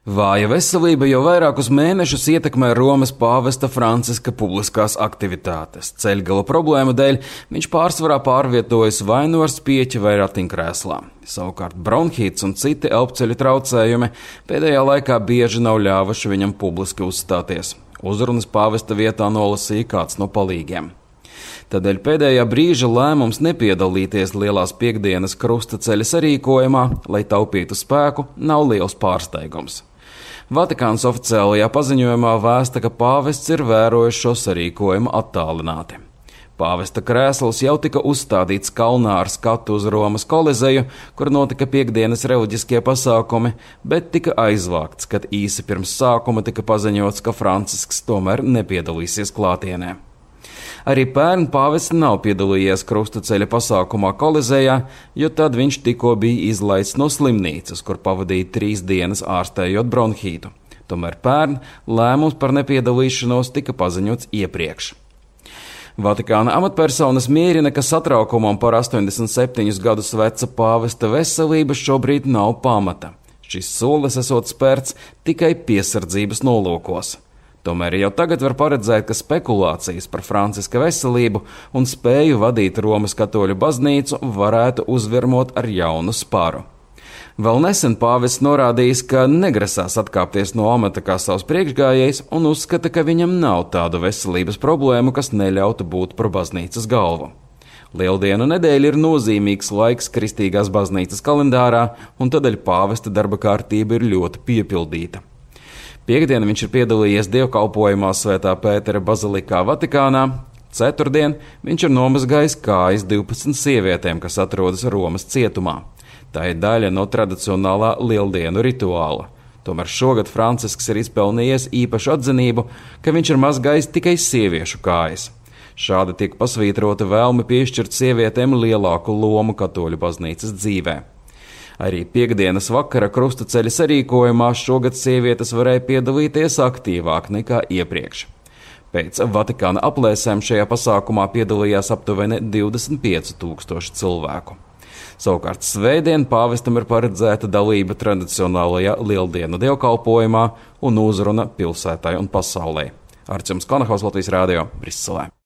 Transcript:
Vāja veselība jau vairākus mēnešus ietekmē Romas pāvesta Franciska publiskās aktivitātes. Ceļgala problēmu dēļ viņš pārsvarā pārvietojas vai nu ar spieķi vai ratiņkrēslā. Savukārt bronhīts un citi elpceļu traucējumi pēdējā laikā bieži nav ļāvuši viņam publiski uzstāties. Uzrunas pāvesta vietā nolasīja kāds no palīgiem. Tādēļ pēdējā brīža lēmums nepiedalīties Lielās Piektdienas krustaceļa sarīkojumā, lai taupītu spēku, nav liels pārsteigums. Vatikāns oficiālajā paziņojumā vēsta, ka pāvests ir vērojis šo sarīkojumu attālināti. Pāvesta krēsls jau tika uzstādīts kalnā ar skatu uz Romas Kolizeju, kur notika piektdienas reliģiskie pasākumi, bet tika aizvākts, kad īsi pirms sākuma tika paziņots, ka Francisks tomēr nepiedalīsies klātienē. Arī pērn pāvests nav piedalījies krustaceļa pasākumā Kolizejā, jo tad viņš tikko bija izlaists no slimnīcas, kur pavadīja 3 dienas ārstējot bronhītu. Tomēr pērn lēmums par nepiedalīšanos tika paziņots iepriekš. Vatikāna amatpersonas mierina, ka satraukumam par 87 gadus veca pāvesta veselība šobrīd nav pamata. Šis solis esot spērts tikai piesardzības nolūkos. Tomēr jau tagad var paredzēt, ka spekulācijas par Franciska veselību un spēju vadīt Romas katoļu baznīcu varētu uzvirmot ar jaunu spāru. Vēl nesen pāvests norādījis, ka negrasās atkāpties no amata kā savs priekšgājējs un uzskata, ka viņam nav tādu veselības problēmu, kas neļautu būt par baznīcas galvu. Lieldienu nedēļa ir nozīmīgs laiks kristīgās baznīcas kalendārā, un tādēļ pāvesta darba kārtība ir ļoti piepildīta. Piektdien viņš ir piedalījies dievkalpojumā Svētā Pētera bazilikā Vatikānā. Ceturtdien viņš ir nomazgājis kājas 12 sievietēm, kas atrodas Romas cietumā. Tā ir daļa no tradicionālā lieldienu rituāla. Tomēr šogad Francisks ir izpelnījies īpašu atzinību, ka viņš ir mazgājis tikai sieviešu kājas. Šādi tiek pasvītrota vēlme piešķirt sievietēm lielāku lomu katoļu baznīcas dzīvē. Arī piektdienas vakara krustaceļa sarīkojumā šogad sievietes varēja piedalīties aktīvāk nekā iepriekš. Pēc Vatikāna aplēsēm šajā pasākumā piedalījās aptuveni 25,000 cilvēku. Savukārt svētdien pāvestam ir paredzēta dalība tradicionālajā lieldienu dievkalpojumā un uzruna pilsētai un pasaulē. Arčuns Konahaus, Latvijas Rādio, Briselē.